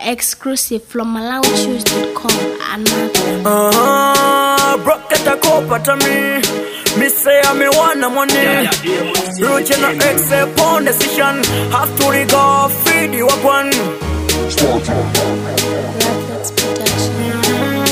Exclusive from MalawiChoose.com. Broke at a copa to me. Me say I'm a one money. Roach and accept on decision. Have to regard feed you up one. Records production.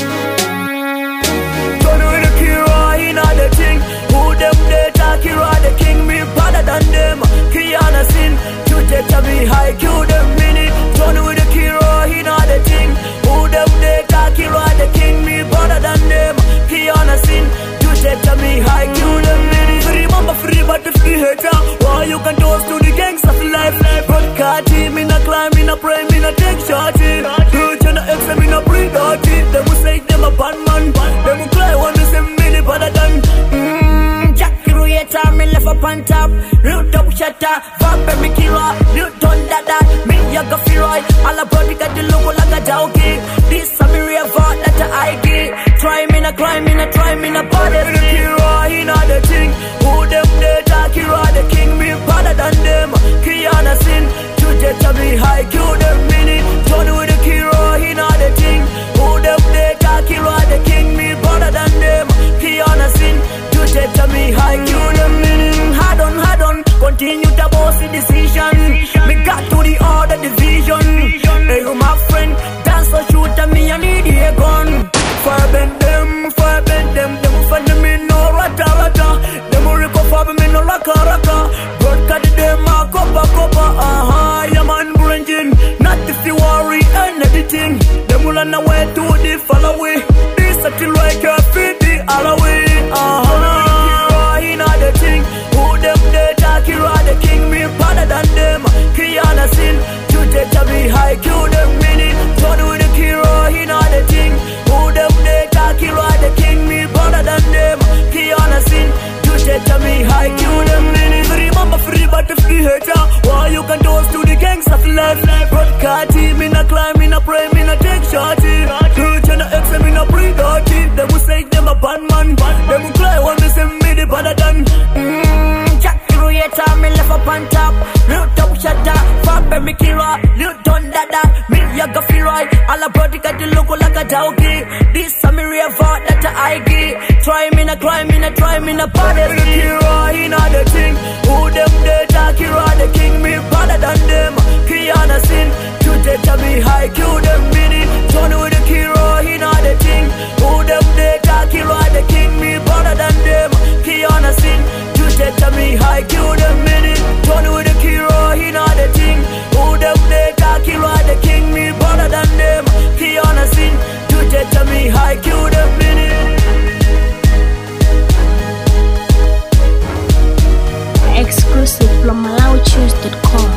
Turn with the Kira, he not the thing. Who them they talk Kira the king. Me better than them. Kiana sin. To take to me high. Kill them mini. Turn with the Kira, he not the thing. Who them they talk Kira the king. Me better than them. Kiana sin. To take to me high. Kill them mini. Free mama free but the free hater. Why you can toast to the gangs of life. Broadcast me not climb, me not pray, me not take shorty. Roach and X, me not breed dirty. Them will say them a bad man. Them will cry when they say me better than. Jack creator, me left up on top. Root up shutter, vibe me killer. Newton dada, me yaga firoy. All about the got the logo like a doggy. This a me revolt that a ID. Try me not climb, me not try me not bother. The hero, he not the thing. Who them they talk hero, the king me better than them. Kiana sin, to to me high, kill them mini. Turn with the hero, he not the thing. Who them they talk hero, the king me better than them. Kiana sin, to me high, kill them mini. Hard on, continue to boss the decision. Me got to the other division. Hey, you my friend, dance or shoot at me, I need a gun. Fire bend them, them find me no rata. Them will recover me no raka. Broadcast them a copa. Yeah man bringing, not if you worry and everything. Them will run away to the followay. This a till like a feed the all away. He not the thing. Who them they talk hero the king me better than them. Kiana sin, to me high, kill them mini. Turn with the hero, he not the thing. Who them they talk hero the king me better than them. Kiana sin, to me high, kill them mini. Remember free but the free hater. Why you can toast to the gangs of life. Broadcast me not climb, me not pray, me not take shorty. Roach and X, me not breed dirty. Them will say them a bad man. Them will cry when they say me the better than. Jack creator, me left up on top. Root up shutter, vibe me killer. Newton dada, me yaga firoy. All about the got the logo like a doggy. This a me revolt that a IG. Try me not climb, me not try me not bother. The hero, he not the thing. Who them they talk hero, the king me better than them. Kiana sin, to me high, kill them mini. Turn with the hero, he not the thing. Who them they talk hero, the king me better than them. Kiana sin, to me high, kill them mini. Turn with the hero, he not the thing. Who them they talk hero, the king me better than them. Kiana sin, to me high, kill them mini. Exclusive from MalawiChoose.com.